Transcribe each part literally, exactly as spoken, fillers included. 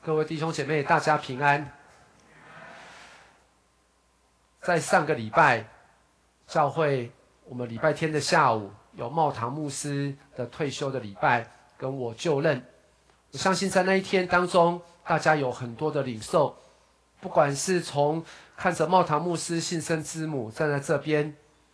各位弟兄姐妹，大家平安。在上个礼拜，教会我们礼拜天的下午有茂堂牧师的退休的礼拜，跟我就任。我相信在那一天当中，大家有很多的领受，不管是从看着茂堂牧师信生之母站在这边，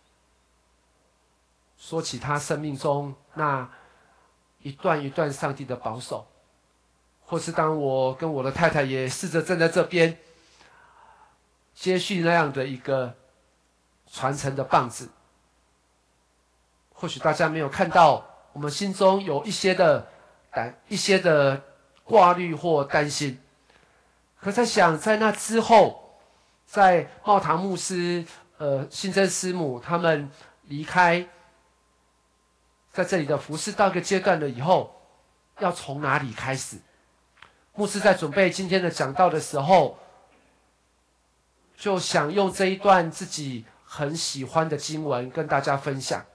说起他生命中那一段一段上帝的保守，或是当我跟我的太太也试着站在这边，接续那样的一个传承的棒子。或许大家没有看到，我们心中有一些的担、一些的挂虑或担心。可在想，在那之后，在茂堂牧师、呃信真师母他们离开，在这里的服事到一个阶段了以后，要从哪里开始？牧师在准备今天的讲道的时候，就想用这一段自己很喜欢的经文跟大家分享，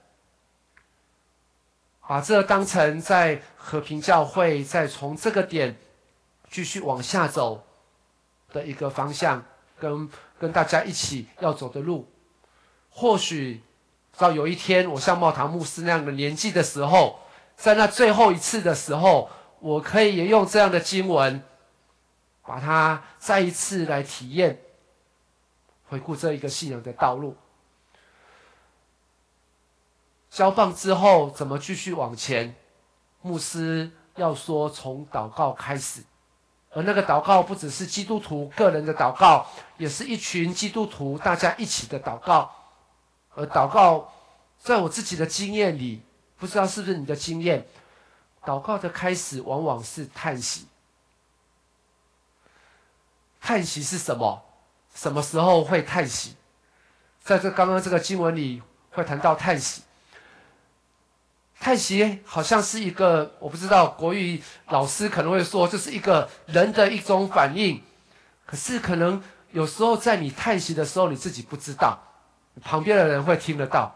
把这当成在和平教会再从这个点继续往下走的一个方向，跟跟大家一起要走的路。或许到有一天我像茂堂牧师那样的年纪的时候，在那最后一次的时候，我可以也用这样的经文把它再一次来体验，回顾这一个信仰的道路。交棒之后怎么继续往前？牧师要说从祷告开始，而那个祷告不只是基督徒个人的祷告，也是一群基督徒大家一起的祷告。而祷告在我自己的经验里，不知道是不是你的经验，祷告的开始往往是叹息。叹息是什么？什么时候会叹息？在这刚刚这个经文里会谈到叹息。叹息好像是一个，我不知道国语老师可能会说这是一个人的一种反应，可是可能有时候在你叹息的时候你自己不知道，旁边的人会听得到，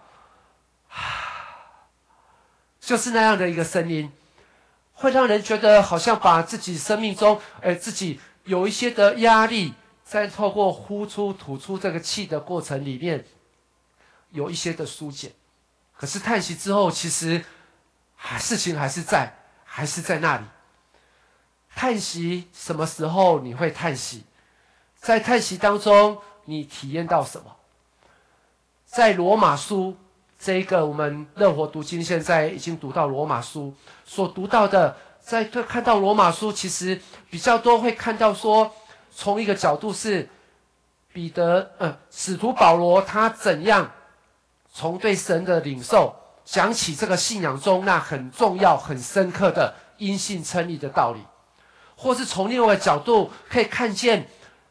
就是那样的一个声音，会让人觉得好像把自己生命中呃自己有一些的压力，在透过呼出吐出这个气的过程里面有一些的疏解。可是叹息之后，其实事情还是在，还是在那里。叹息什么时候你会叹息？在叹息当中，你体验到什么？在罗马书这一个我们乐活读经现在已经读到罗马书所读到的，在看到罗马书，其实比较多会看到说，从一个角度是彼得呃使徒保罗他怎样从对神的领受讲起这个信仰中那很重要很深刻的因信称义的道理，或是从另外一个角度可以看见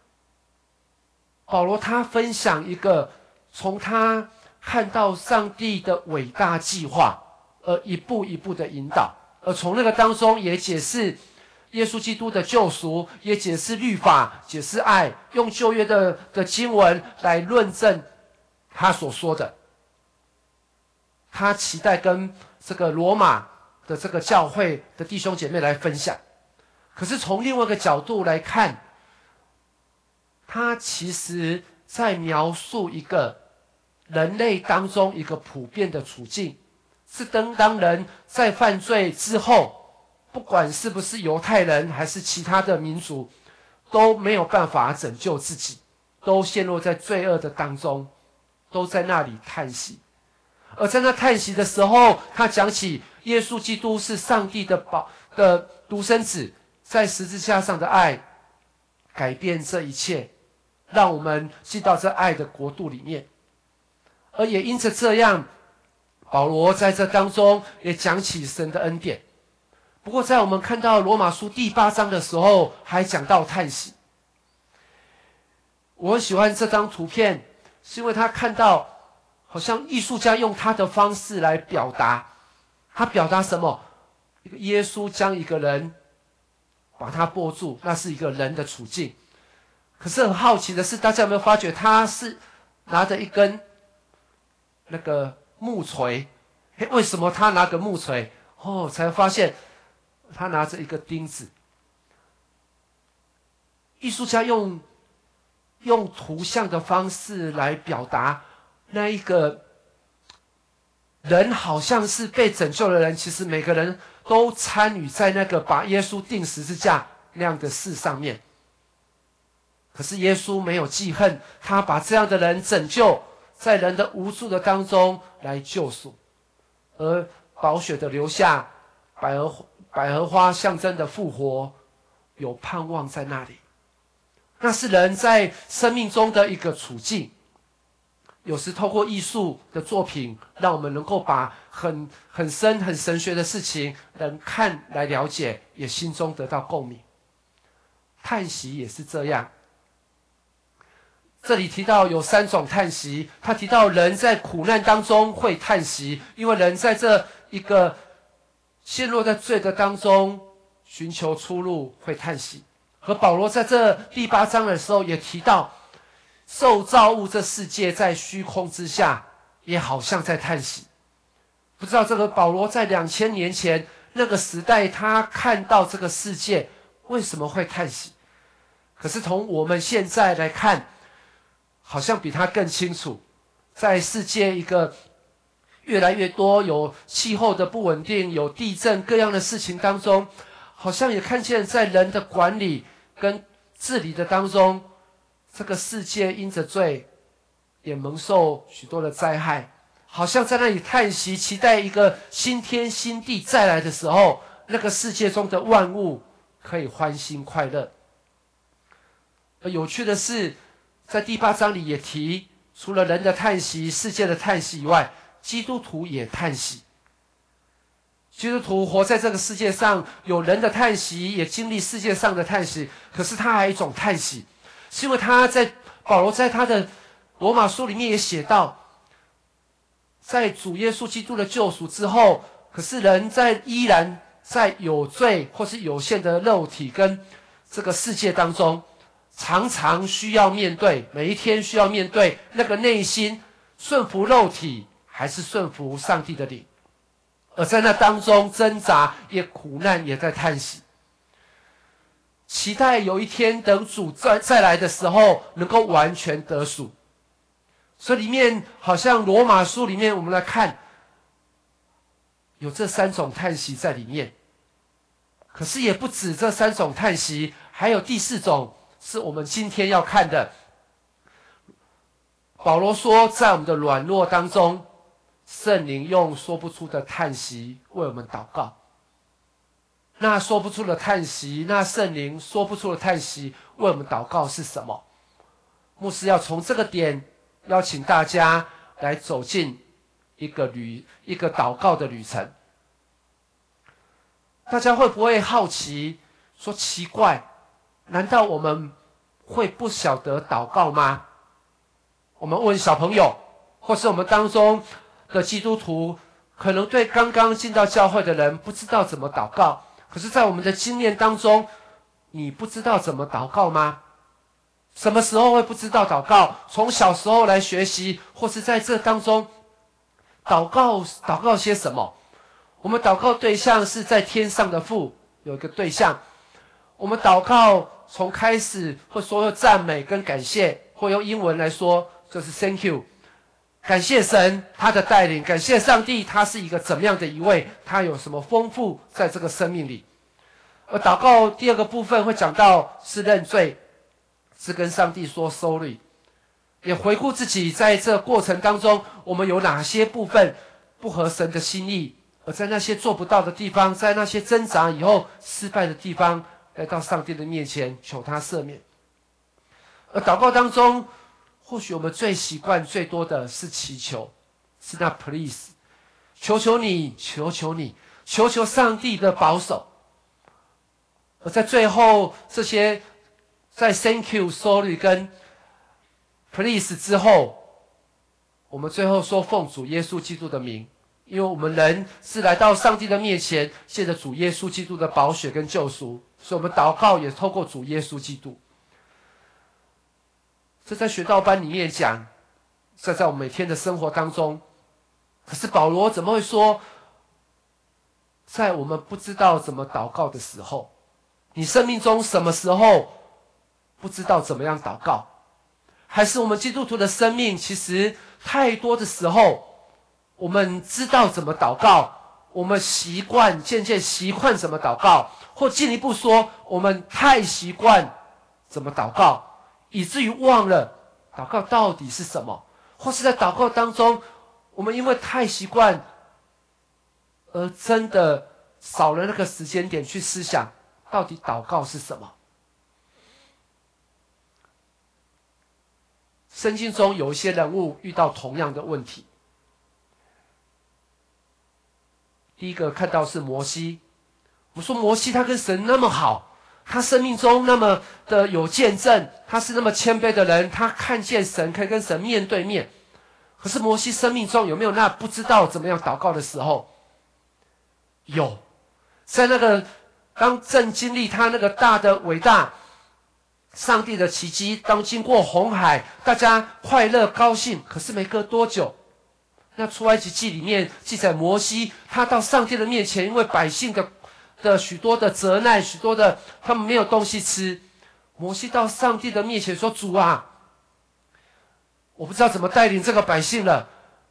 保罗他分享一个从他看到上帝的伟大计划而一步一步的引导，而从那个当中也解释耶稣基督的救赎，也解释律法，解释爱，用旧约的的经文来论证他所说的。他期待跟这个罗马的这个教会的弟兄姐妹来分享。可是从另外一个角度来看，他其实在描述一个人类当中一个普遍的处境，是当当人在犯罪之后，不管是不是犹太人还是其他的民族，都没有办法拯救自己，都陷落在罪恶的当中，都在那里叹息。而在那叹息的时候，他讲起耶稣基督是上帝的宝的独生子，在十字架上的爱改变这一切，让我们进到这爱的国度里面。而也因着这样，保罗在这当中也讲起神的恩典。不过在我们看到罗马书第八章的时候，还讲到叹息。我很喜欢这张图片，是因为他看到好像艺术家用他的方式来表达，他表达什么？一个耶稣将一个人把他握住，那是一个人的处境。可是很好奇的是，大家有没有发觉他是拿着一根那个木锤？嘿，为什么他拿个木锤？哦，才发现他拿着一个钉子。 艺术家用用图像的方式来表达那一个人好像是被拯救的人，其实每个人都参与在那个把耶稣钉十字架那样的事上面。可是耶稣没有记恨，他把这样的人拯救，在人的无助的当中来救赎，而宝血的留下，百合百合花象征的复活，有盼望在那里。那是人在生命中的一个处境。有时透过艺术的作品，让我们能够把很很深很神学的事情能看来了解，也心中得到共鸣。叹息也是这样。这里提到有三种叹息，他提到人在苦难当中会叹息，因为人在这一个陷落在罪的当中寻求出路会叹息。和保罗在这第八章的时候也提到，受造物这世界在虚空之下，也好像在叹息。不知道这个保罗在两千年前那个时代，他看到这个世界为什么会叹息？可是从我们现在来看，好像比他更清楚。在世界一个越来越多有气候的不稳定，有地震各样的事情当中，好像也看见在人的管理跟治理的当中，这个世界因着罪也蒙受许多的灾害，好像在那里叹息，期待一个新天新地再来的时候，那个世界中的万物可以欢欣快乐。而有趣的是，在第八章里也提，除了人的叹息、世界的叹息以外，基督徒也叹息。基督徒活在这个世界上，有人的叹息，也经历世界上的叹息，可是他还有一种叹息，是因为他在保罗在他的罗马书里面也写到，在主耶稣基督的救赎之后，可是人在依然在有罪或是有限的肉体跟这个世界当中，常常需要面对，每一天需要面对那个内心顺服肉体还是顺服上帝的灵，而在那当中挣扎，也苦难，也在叹息，期待有一天等主再再来的时候能够完全得赎。所以里面好像罗马书里面我们来看，有这三种叹息在里面。可是也不止这三种叹息，还有第四种是我们今天要看的。保罗说，在我们的软弱当中，圣灵用说不出的叹息为我们祷告。那说不出的叹息，那圣灵说不出的叹息为我们祷告是什么？牧师要从这个点邀请大家来走进一个旅一个祷告的旅程。大家会不会好奇说，奇怪，难道我们会不晓得祷告吗？我们问小朋友，或是我们当中的基督徒，可能对刚刚进到教会的人不知道怎么祷告，可是在我们的经验当中，你不知道怎么祷告吗？什么时候会不知道祷告？从小时候来学习，或是在这当中祷告祷告些什么？我们祷告对象是在天上的父，有一个对象。我们祷告从开始会说赞美跟感谢，或用英文来说就是 thank you， 感谢神他的带领，感谢上帝他是一个怎么样的一位，他有什么丰富在这个生命里。而祷告第二个部分会讲到是认罪，是跟上帝说 sorry， 也回顾自己在这过程当中我们有哪些部分不合神的心意，而在那些做不到的地方，在那些挣扎以后失败的地方，来到上帝的面前求他赦免。而祷告当中，或许我们最习惯最多的是祈求，是那 please， 求求你，求求你，求求上帝的保守。而在最后这些在 thank you sorry 跟 please 之后，我们最后说奉主耶稣基督的名，因为我们人是来到上帝的面前，借着主耶稣基督的宝血跟救赎，所以我们祷告也透过主耶稣基督。这在学道班里面讲，这在我们每天的生活当中。可是保罗怎么会说，在我们不知道怎么祷告的时候，你生命中什么时候不知道怎么样祷告？还是我们基督徒的生命，其实太多的时候，我们知道怎么祷告，我们习惯渐渐习惯怎么祷告，或进一步说，我们太习惯怎么祷告，以至于忘了祷告到底是什么，或是在祷告当中，我们因为太习惯，而真的少了那个时间点去思想，到底祷告是什么。圣经中有一些人物遇到同样的问题。第一个看到是摩西，我们说摩西他跟神那么好，他生命中那么的有见证，他是那么谦卑的人，他看见神可以跟神面对面。可是摩西生命中有没有那不知道怎么样祷告的时候？有，在那个当正经历他那个大的伟大上帝的奇迹，当经过红海，大家快乐高兴，可是没隔多久，那出埃及记里面记载摩西他到上帝的面前，因为百姓的的许多的责难，许多的他们没有东西吃，摩西到上帝的面前说，主啊，我不知道怎么带领这个百姓了，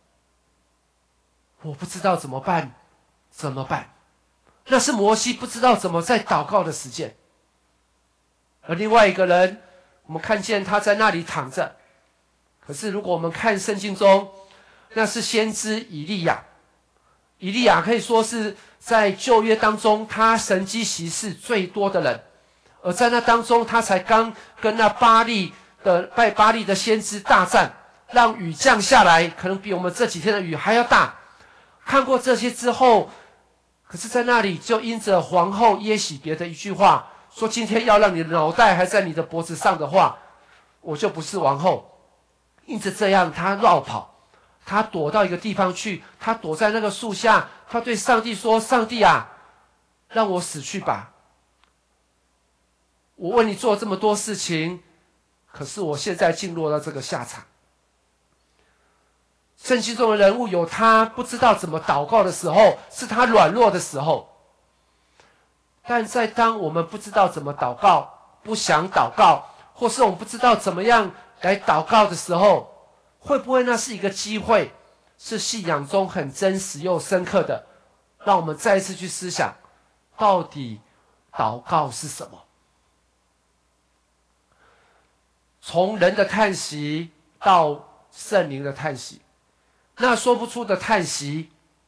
我不知道怎么办，怎么办？那是摩西不知道怎么在祷告的时间。而另外一个人，我们看见他在那里躺着，可是如果我们看圣经中，那是先知以利亚。以利亚可以说是在旧约当中他神迹奇事最多的人，而在那当中他才刚跟那巴力的拜巴力的先知大战，让雨降下来，可能比我们这几天的雨还要大。看过这些之后，可是在那里就因着皇后耶洗别的一句话说，今天要让你的脑袋还在你的脖子上的话，我就不是王后。因着这样，他绕跑，他躲到一个地方去，他躲在那个树下，他对上帝说，上帝啊，让我死去吧，我为你做这么多事情，可是我现在进入了这个下场。圣经中的人物有他不知道怎么祷告的时候，是他软弱的时候。但在当我们不知道怎么祷告，不想祷告，或是我们不知道怎么样来祷告的时候，会不会那是一个机会，是信仰中很真实又深刻的，让我们再一次去思想，到底祷告是什么？从人的叹息到圣灵的叹息，那说不出的叹息，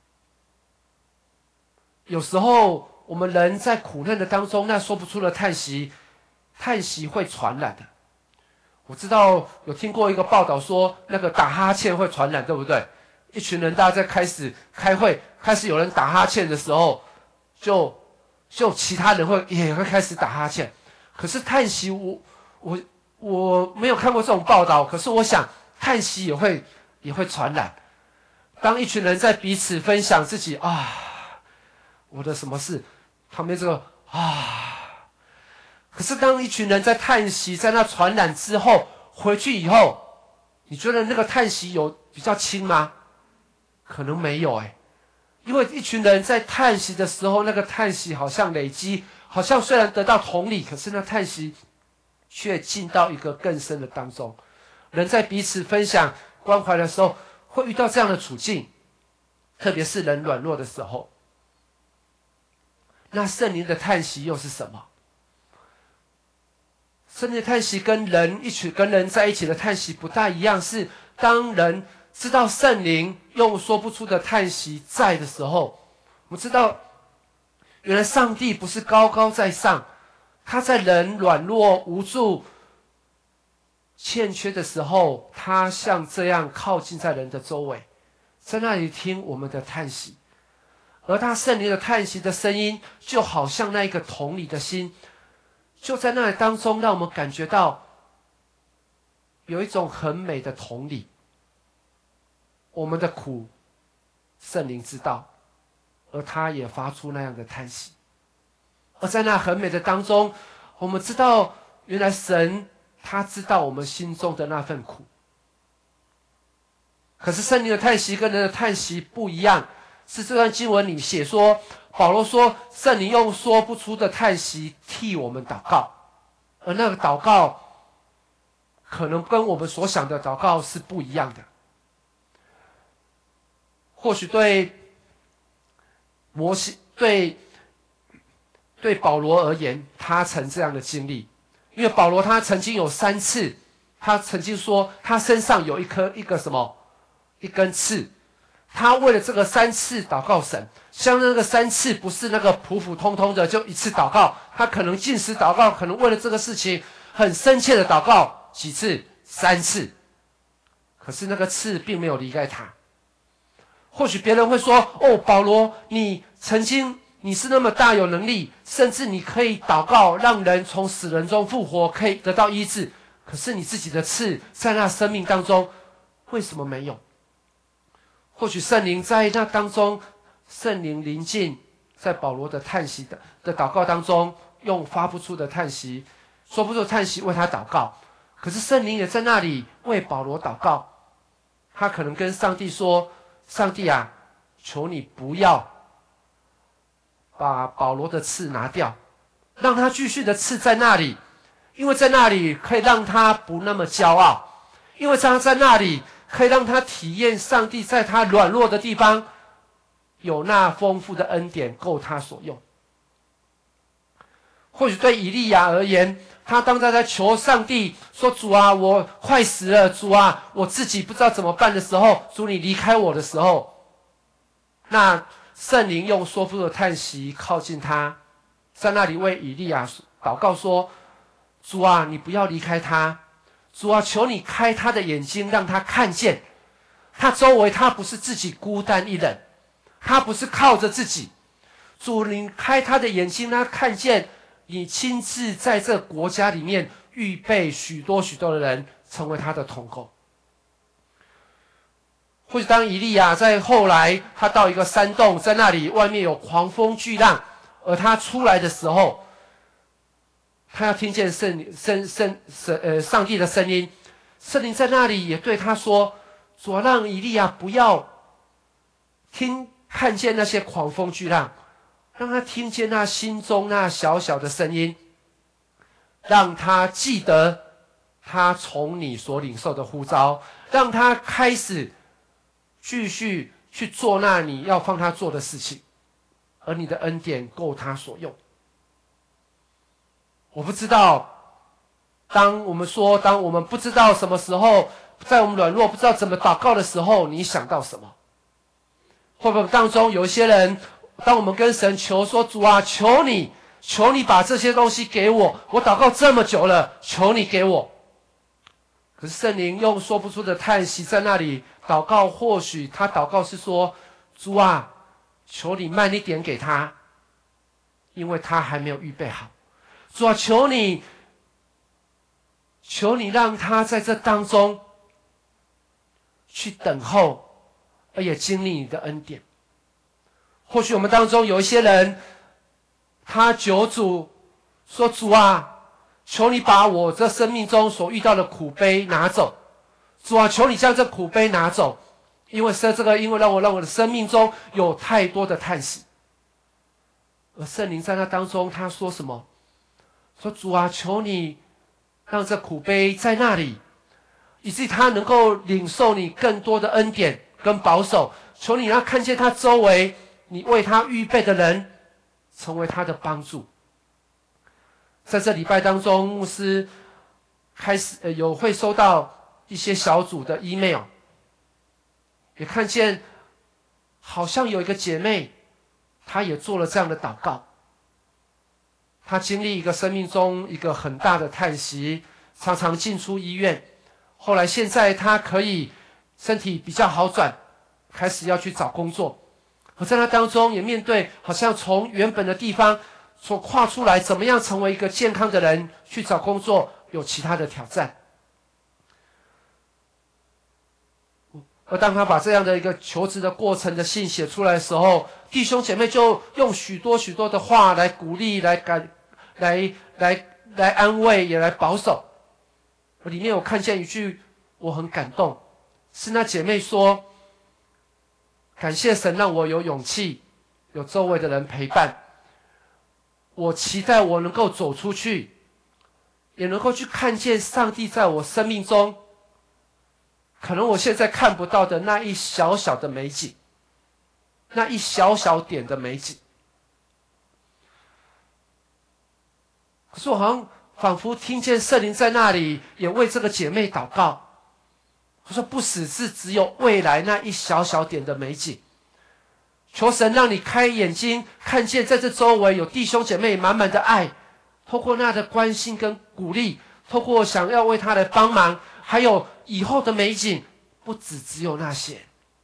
有时候我们人在苦难的当中，那说不出的叹息，叹息会传染的。我知道有听过一个报道说，那个打哈欠会传染，对不对？一群人大家在开始开会，开始有人打哈欠的时候，就就其他人会也会开始打哈欠。可是叹息，我我我没有看过这种报道，可是我想叹息也会也会传染。当一群人在彼此分享自己啊，我的什么事，旁边这个啊，可是当一群人在叹息，在那传染之后，回去以后，你觉得那个叹息有比较轻吗？可能没有哎，因为一群人在叹息的时候，那个叹息好像累积，好像虽然得到同理，可是那叹息却进到一个更深的当中。人在彼此分享关怀的时候，会遇到这样的处境，特别是人软弱的时候。那圣灵的叹息又是什么？圣灵的叹息跟人一起跟人在一起的叹息不大一样，是当人知道圣灵用说不出的叹息在的时候，我们知道原来上帝不是高高在上，他在人软弱无助欠缺的时候，他像这样靠近在人的周围，在那里听我们的叹息。而他圣灵的叹息的声音，就好像那一个同理的心，就在那里当中，让我们感觉到有一种很美的同理。我们的苦，圣灵知道，而他也发出那样的叹息。而在那很美的当中，我们知道，原来神他知道我们心中的那份苦。可是圣灵的叹息跟人的叹息不一样，是这段经文里写说，保罗说，圣灵用说不出的叹息替我们祷告，而那个祷告可能跟我们所想的祷告是不一样的。或许对摩西、对对保罗而言，他曾这样的经历，因为保罗他曾经有三次，他曾经说他身上有一颗一个什么一根刺，他为了这个三次祷告神，像那个三次不是那个普普通通的就一次祷告，他可能禁食祷告，可能为了这个事情很深切的祷告几次，三次，可是那个刺并没有离开他。或许别人会说，哦，保罗，你曾经你是那么大有能力，甚至你可以祷告让人从死人中复活，可以得到医治，可是你自己的刺在那生命当中为什么没有？或许圣灵在那当中，圣灵临近在保罗的叹息的的祷告当中，用发不出的叹息说不出的叹息为他祷告，可是圣灵也在那里为保罗祷告。他可能跟上帝说，上帝啊，求你不要把保罗的刺拿掉，让他继续的刺在那里，因为在那里可以让他不那么骄傲，因为他在那里可以让他体验上帝在他软弱的地方有那丰富的恩典够他所用。或许对以利亚而言，他当他在求上帝说，主啊，我快死了，主啊，我自己不知道怎么办的时候，主你离开我的时候，那圣灵用说不出的叹息靠近他，在那里为以利亚祷告说，主啊，你不要离开他，主啊，求你开他的眼睛，让他看见他周围他不是自己孤单一人，他不是靠着自己，主你开他的眼睛，让他看见你亲自在这国家里面预备许多许多的人成为他的同工。或许当以利亚在后来他到一个山洞，在那里外面有狂风巨浪，而他出来的时候，他要听见圣圣圣圣呃上帝的声音，圣灵在那里也对他说，主啊，让以利亚不要听看见那些狂风巨浪，让他听见那心中那小小的声音，让他记得他从你所领受的呼召，让他开始继续去做那你要放他做的事情，而你的恩典够他所用。我不知道，当我们说当我们不知道什么时候，在我们软弱不知道怎么祷告的时候，你想到什么？会不会当中有一些人，当我们跟神求说，主啊，求你求你把这些东西给我，我祷告这么久了，求你给我。可是圣灵用说不出的叹息在那里祷告，或许他祷告是说，主啊，求你慢一点给他，因为他还没有预备好。主啊，求你求你让他在这当中去等候，而也经历你的恩典。或许我们当中有一些人，他求主说，主啊，求你把我这生命中所遇到的苦悲拿走，主啊，求你将这苦悲拿走，因为这个因为让我让我的生命中有太多的叹息。而圣灵在那当中他说什么？说，主啊，求你让这苦悲在那里，以至于他能够领受你更多的恩典跟保守，求你让他看见他周围你为他预备的人成为他的帮助。在这礼拜当中，牧师开始、呃、有会收到一些小组的 email， 也看见好像有一个姐妹，她也做了这样的祷告。她经历一个生命中一个很大的叹息，常常进出医院，后来现在她可以身体比较好转，开始要去找工作。而在那当中也面对好像从原本的地方所跨出来，怎么样成为一个健康的人去找工作，有其他的挑战。而当他把这样的一个求职的过程的信写出来的时候，弟兄姐妹就用许多许多的话来鼓励，来感来来来安慰，也来保守。里面我看见一句我很感动，是那姐妹说，感谢神让我有勇气，有周围的人陪伴，我期待我能够走出去， 也能够去看见上帝在我生命中，可能我现在看不到的那一小小的美景，那一小小点的美景。可是我好像仿佛听见圣灵在那里也为这个姐妹祷告，他说不只是只有未来那一小小点的美景，求神让你开眼睛，看见在这周围有弟兄姐妹满满的爱，透过那的关心跟鼓励，透过想要为他的帮忙，还有以后的美景，不只只有那些。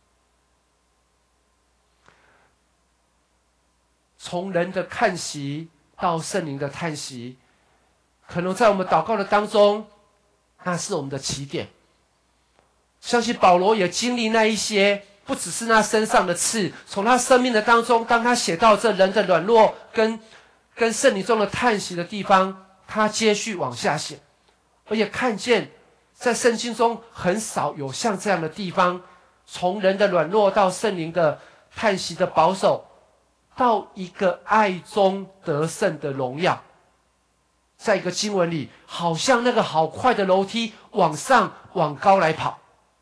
从人的叹息到圣灵的叹息，可能在我们祷告的当中，那是我们的起点。相信保罗也经历那一些，不只是那身上的刺，从他生命的当中，当他写到这人的软弱跟跟圣灵中的叹息的地方，他接续往下写，而也看见在圣经中很少有像这样的地方，从人的软弱到圣灵的叹息的保守，到一个爱中得胜的荣耀。在一个经文里，好像那个好快的楼梯往上往高来跑。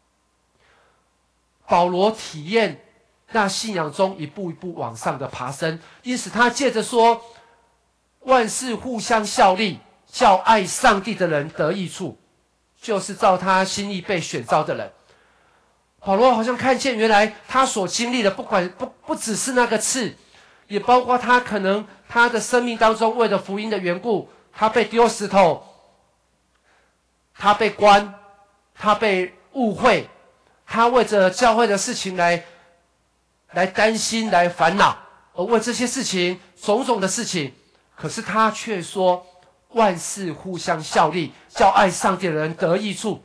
保罗体验那信仰中一步一步往上的爬升，因此他借着说万事互相效力，叫爱上帝的人得益处，就是照他心意被选召的人。保罗好像看见原来他所经历的，不管不不只是那个刺，也包括他可能他的生命当中为了福音的缘故，他被丢石头，他被关，他被误会，他为着教会的事情来来担心来烦恼，而为这些事情种种的事情，可是他却说万事互相效力，叫爱上帝的人得益处。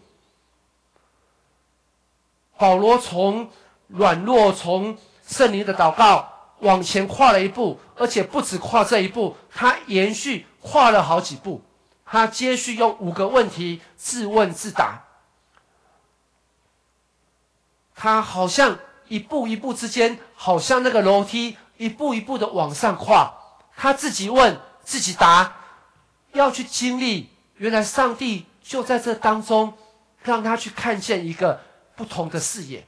保罗从软弱，从圣灵的祷告往前跨了一步，而且不止跨这一步，他延续跨了好几步。他接续用五个问题自问自答，他好像一步一步之间，好像那个楼梯一步一步的往上跨，他自己问自己答，要去经历原来上帝就在这当中，让他去看见一个不同的视野。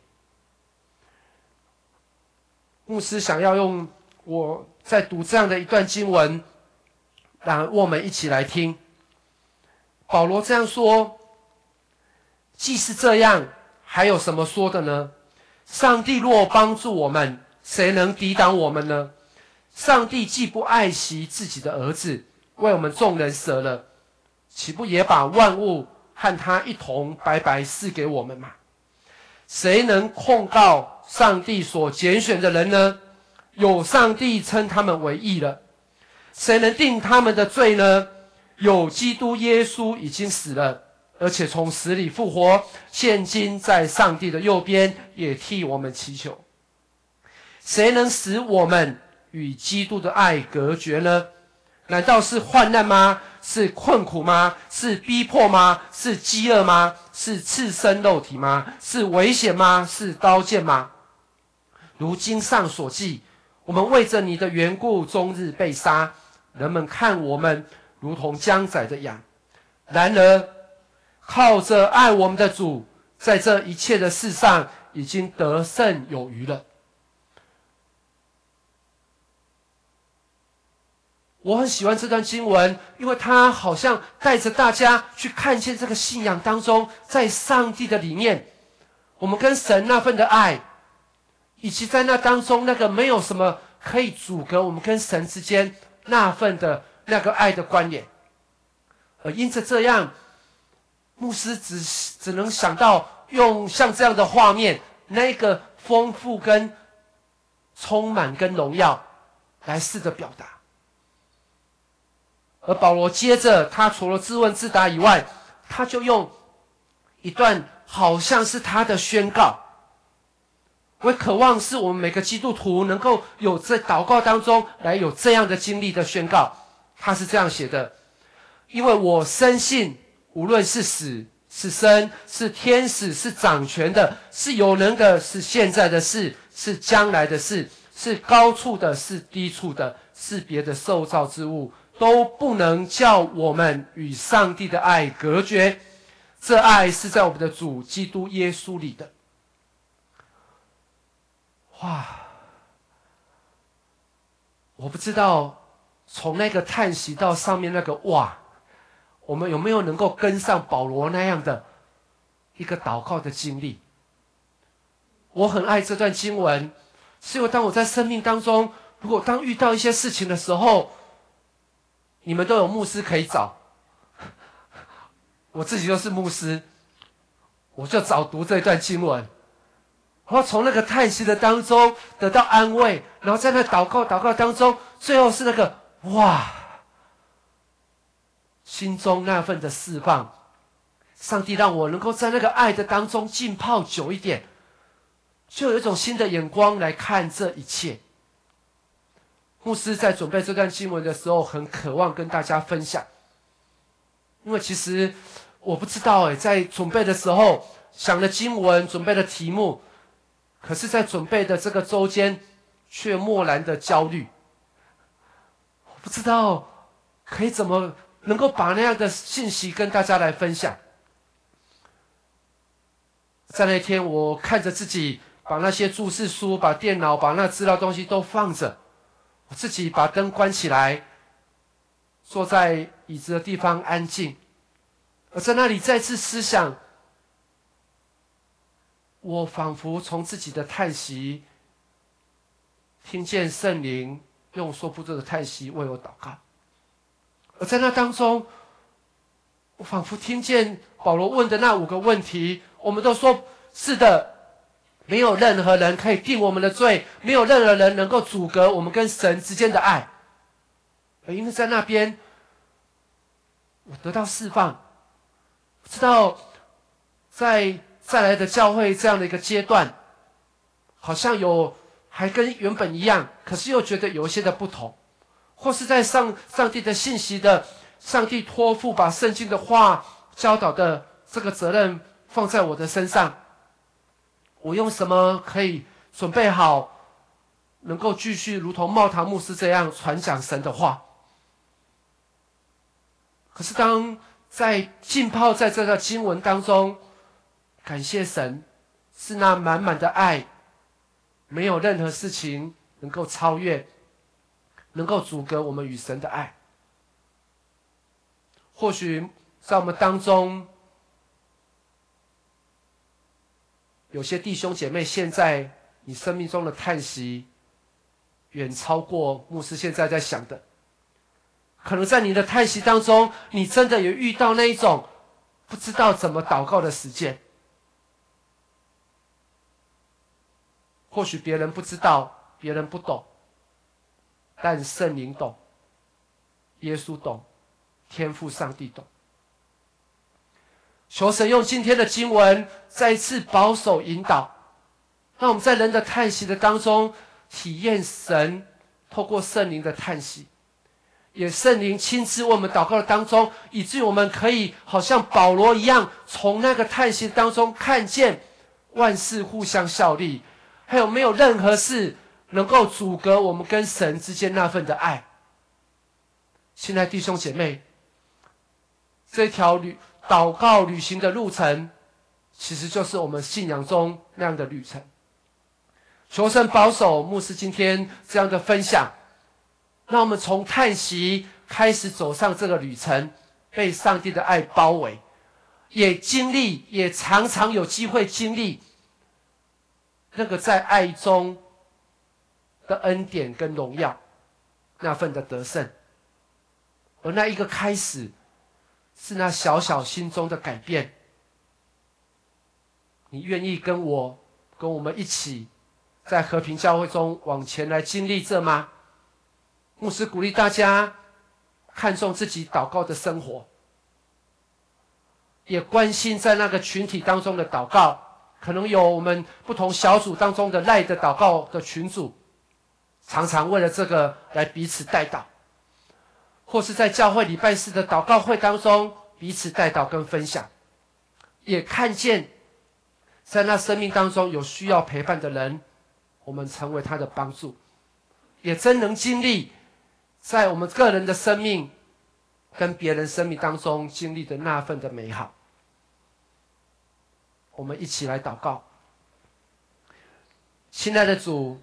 牧师想要用我在读这样的一段经文，让我们一起来听。保罗这样说，既是这样，还有什么说的呢？上帝若帮助我们，谁能抵挡我们呢？上帝既不爱惜自己的儿子，为我们众人舍了，岂不也把万物和他一同白白赐给我们吗？谁能控告上帝所拣选的人呢？有上帝称他们为义了。谁能定他们的罪呢？有基督耶稣已经死了，而且从死里复活，现今在上帝的右边，也替我们祈求。谁能使我们与基督的爱隔绝呢？难道是患难吗？是困苦吗？是逼迫吗？是饥饿吗？是赤身肉体吗？是危险吗？是刀剑吗？如经上所记，我们为着你的缘故终日被杀，人们看我们如同将宰的羊。然而靠着爱我们的主，在这一切的事上已经得胜有余了。我很喜欢这段经文，因为它好像带着大家去看见这个信仰当中，在上帝的里面，我们跟神那份的爱，以及在那当中那个没有什么可以阻隔我们跟神之间那份的那个爱的关联。而因着这样，牧师只只能想到用像这样的画面，那个丰富跟充满跟荣耀来试着表达。而保罗接着他除了自问自答以外，他就用一段好像是他的宣告。我渴望是我们每个基督徒能够有在祷告当中来有这样的经历的宣告。他是这样写的：因为我深信，无论是死是生，是天使，是掌权的，是有能的，是现在的事，是将来的事，是高处的，是低处的，是别的受造之物， 都不能叫我们与上帝的爱隔绝。这爱是在我们的主基督耶稣里的。哇！我不知道从那个叹息到上面那个哇，我们有没有能够跟上保罗那样的一个祷告的经历？我很爱这段经文，是因为当我在生命当中，如果当遇到一些事情的时候，你们都有牧师可以找，我自己就是牧师，我就早读这段经文，然后从那个叹息的当中得到安慰，然后在那祷告祷告当中，最后是那个哇，心中那份的释放。上帝让我能够在那个爱的当中浸泡久一点，就有一种新的眼光来看这一切。牧师在准备这段经文的时候，很渴望跟大家分享，因为其实我不知道诶，在准备的时候想了经文，准备了题目，可是在准备的这个周间却默然的焦虑。我不知道可以怎么能够把那样的信息跟大家来分享。在那天我看着自己把那些注释书，把电脑，把那资料东西都放着，我自己把灯关起来，坐在椅子的地方安静，而在那里再次思想，我仿佛从自己的叹息听见圣灵用说不出的叹息为我祷告。而在那当中，我仿佛听见保罗问的那五个问题，我们都说是的，没有任何人可以定我们的罪，没有任何人能够阻隔我们跟神之间的爱。而因为在那边我得到释放，知道在再来的教会这样的一个阶段，好像有还跟原本一样，可是又觉得有一些的不同，或是在上上帝的信息的上帝托付把圣经的话教导的这个责任放在我的身上，我用什么可以准备好能够继续如同茂堂牧师这样传讲神的话？可是当在浸泡在这个经文当中，感谢神是那满满的爱，没有任何事情能够超越，能够阻隔我们与神的爱。或许在我们当中有些弟兄姐妹，现在你生命中的叹息远超过牧师现在在想的。可能在你的叹息当中，你真的有遇到那一种不知道怎么祷告的时间。或许别人不知道，别人不懂，但圣灵懂，耶稣懂，天父上帝懂。求神用今天的经文再一次保守引导，让我们在人的叹息的当中体验神透过圣灵的叹息，也圣灵亲自为我们祷告的当中，以至于我们可以好像保罗一样，从那个叹息当中看见万事互相效力，还有没有任何事能够阻隔我们跟神之间那份的爱。亲爱的弟兄姐妹，这条旅祷告旅行的路程，其实就是我们信仰中那样的旅程。求神保守牧师今天这样的分享，让我们从叹息开始走上这个旅程，被上帝的爱包围，也经历，也常常有机会经历那个在爱中的恩典跟荣耀，那份的得胜。而那一个开始，是那小小心中的改变。你愿意跟我跟我们一起在和平教会中往前来经历这吗？牧师鼓励大家看重自己祷告的生活，也关心在那个群体当中的祷告，可能有我们不同小组当中的赖的祷告的群组，常常为了这个来彼此代祷，或是在教会礼拜四的祷告会当中彼此代祷跟分享，也看见在那生命当中有需要陪伴的人，我们成为他的帮助，也真能经历在我们个人的生命跟别人生命当中经历的那份的美好。我们一起来祷告。亲爱的主，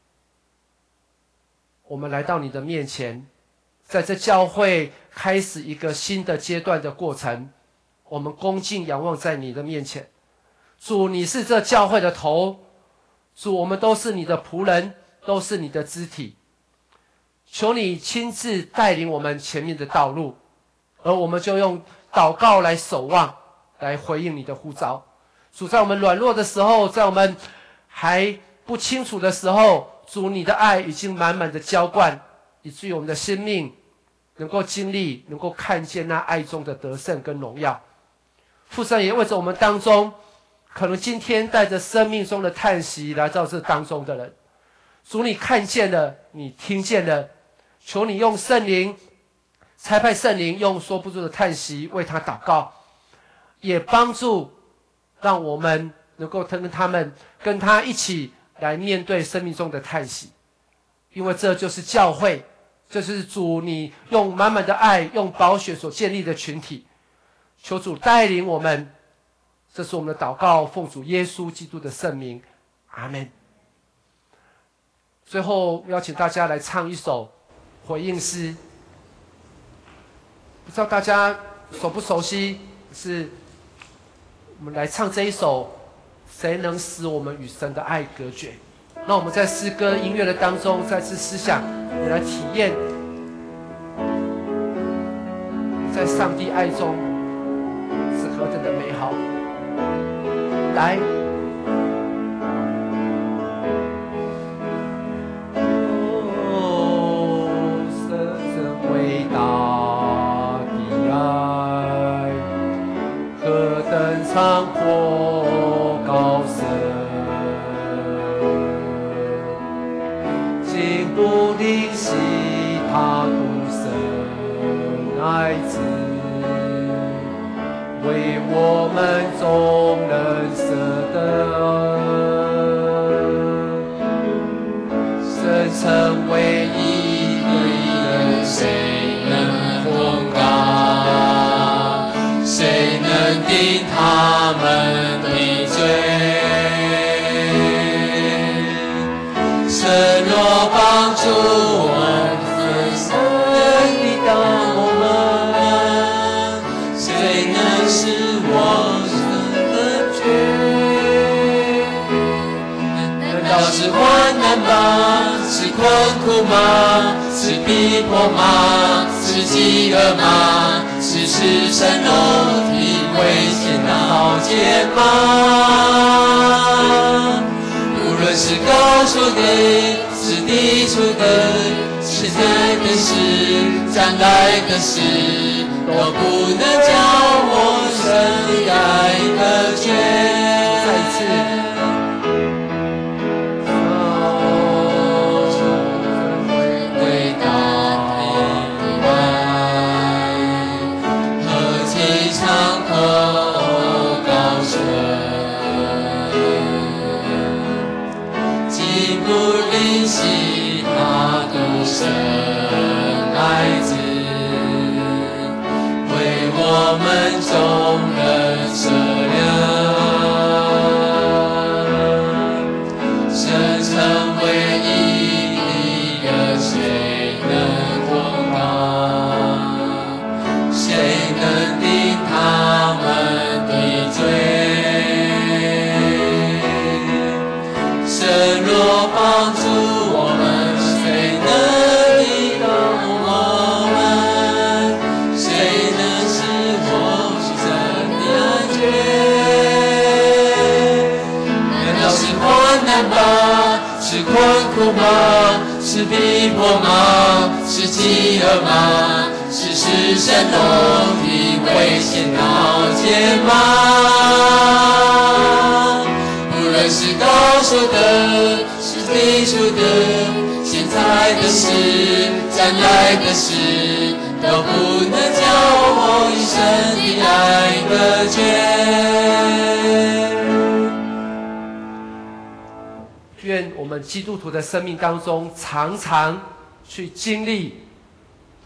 我们来到你的面前，在这教会开始一个新的阶段的过程，我们恭敬仰望在你的面前。主，你是这教会的头，主，我们都是你的仆人，都是你的肢体，求你亲自带领我们前面的道路，而我们就用祷告来守望，来回应你的呼召。主，在我们软弱的时候，在我们还不清楚的时候，主，你的爱已经满满的浇灌，以至于我们的生命能够经历，能够看见那爱中的得胜跟荣耀。父神也为着我们当中可能今天带着生命中的叹息来到这当中的人，主，你看见了，你听见了，求你用圣灵差派圣灵，用说不出的叹息为他祷告，也帮助让我们能够跟他们跟他一起来面对生命中的叹息，因为这就是教会，这是主你用满满的爱，用宝血所建立的群体。求主带领我们，这是我们的祷告，奉主耶稣基督的圣名，阿们。最后邀请大家来唱一首回应诗，不知道大家熟不熟悉，是我们来唱这一首谁能使我们与神的爱隔绝。那我们在诗歌音乐的当中再次思想，也来体验在上帝爱中是何等的美好。来，哦，神真伟大的爱，何等长阔高深，竟不吝惜他独生爱子，为我们众人舍得，神成为一人，谁能控告？谁能定他们的罪？神若帮助我们，神抵挡我们，谁能使我们隔绝？难道是患难吗？是困苦吗？是逼迫吗？是饥饿吗？是赤身肉体危险刀剑吗？无论是高处的，是低处的，现在的事，将来的事，都不能叫我神的爱隔绝。再一次。不吝惜他独生爱子，为我们众人舍量，神成为一的人，谁能控告？谁能定他们的罪？神若帮助我们，谁能抵挡我们？谁能使我是真的安全？难道是患难吗？是困苦吗？是逼迫吗？是饥饿吗？是赤身肉体危险刀剑吗？无论是高处的，是低处的，现在的事，将来的事，都不能叫我与神的爱隔绝。愿我们基督徒的生命当中，常常去经历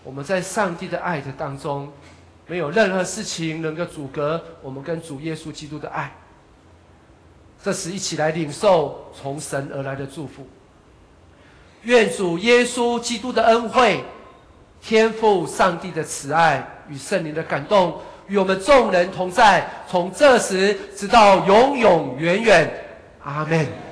我们在上帝的爱的当中，没有任何事情能够阻隔我们跟主耶稣基督的爱。这时一起来领受从神而来的祝福。愿主耶稣基督的恩惠、天父上帝的慈爱与圣灵的感动与我们众人同在，从这时直到永永远远。阿们。